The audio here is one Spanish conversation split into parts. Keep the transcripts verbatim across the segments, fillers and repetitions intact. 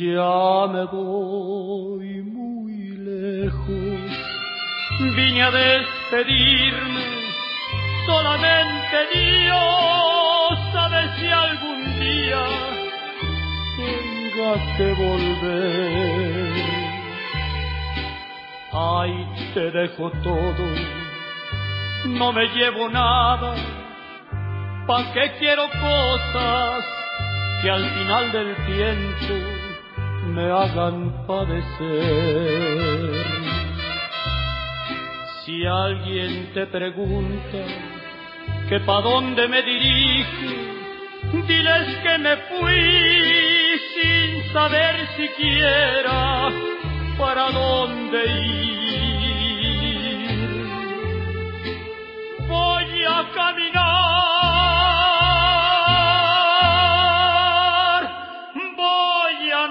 Ya me voy muy lejos, vine a despedirme, solamente Dios sabe si algún día tenga que volver. Ay, te dejo todo, no me llevo nada, ¿pa' qué quiero cosas que al final del tiempo me hagan padecer? Si alguien te pregunta que pa' dónde me dirige, diles que me fui sin saber siquiera para dónde ir. Voy a caminar, voy a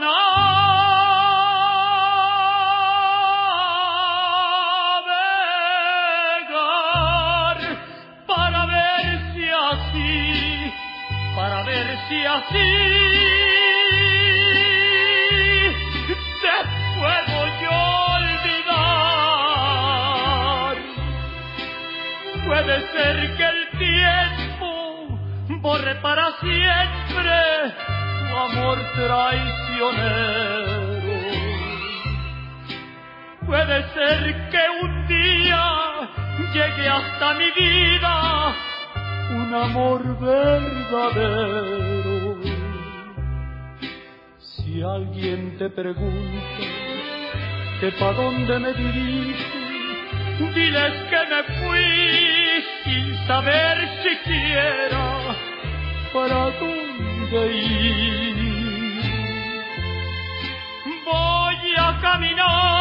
navegar para ver si así, para ver si así te puedo yo olvidar. Puede ser que el tiempo borre para siempre tu amor traicionero. Puede ser que un día llegue hasta mi vida un amor verdadero. Si alguien te pregunta que pa' dónde me dirijo, diles que me fui sin saber siquiera para dónde ir. Voy a caminar